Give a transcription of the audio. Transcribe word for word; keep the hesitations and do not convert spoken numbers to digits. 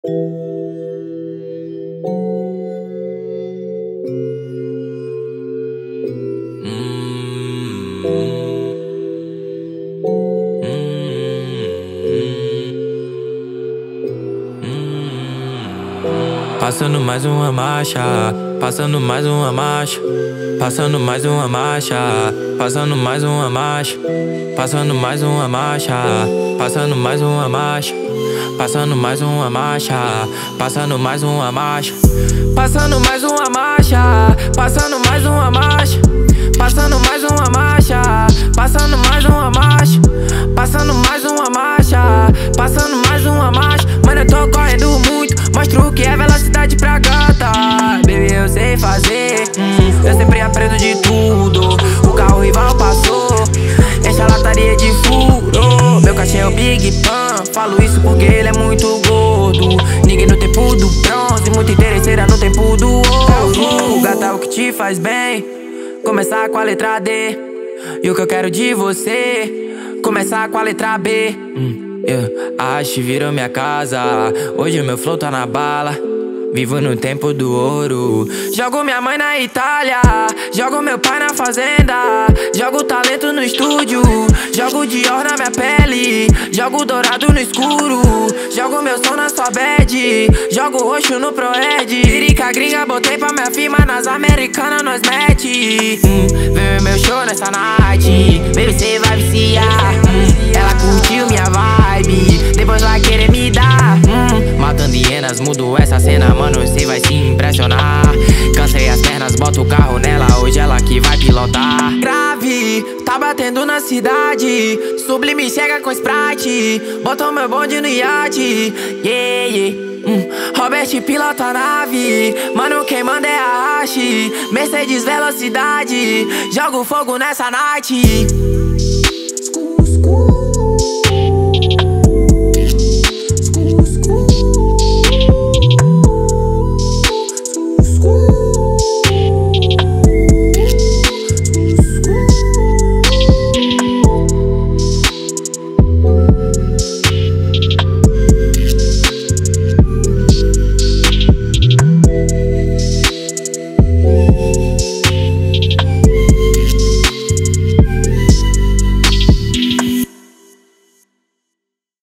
Passando mais uma marcha, passando mais uma marcha, passando mais uma marcha, passando mais uma marcha, passando mais uma marcha, passando mais uma marcha, passando mais uma marcha, passando mais uma marcha, passando mais uma marcha, passando mais uma marcha, passando mais uma marcha, passando mais uma marcha, passando mais uma marcha, passando mais uma marcha. Mano, eu tô correndo muito, mostro o que é velocidade pra gata. Baby, eu sei fazer, hum, eu sempre aprendo de tudo. O carro rival passou, enche a lataria de furo. Meu cachê é o Big Pan, falo isso porque ele é muito gordo. Ninguém no tempo do bronze, muito interesseira no tempo do ouro. Gata é o que te faz bem, começar com a letra D. E o que eu quero de você, começar com a letra B. hum. Yeah. A haste virou minha casa, hoje o meu flow tá na bala. Vivo no tempo do ouro. Jogo minha mãe na Itália, jogo meu pai na fazenda, jogo talento no estúdio, jogo Dior na minha pele, jogo dourado no escuro, jogo meu som na sua bad, jogo roxo no Proed. Lirica gringa, botei pra minha firma, nas americanas nós mete. hum, Vem meu show nessa night, baby cê vai viciar. hum, Ela curtiu minha vibe, depois vai querer me dar. hum, Matando hienas, mudo essa cena, mano, cê vai se impressionar. Cansei as pernas, boto o carro nela, hoje ela que vai pilotar. Grave, tá batendo na cidade, Sublime chega com Sprite, botou meu bonde no iate. Yeah, yeah. Hum, Robert pilota a nave, mano, quem manda é a haste. Mercedes velocidade, jogo fogo nessa night.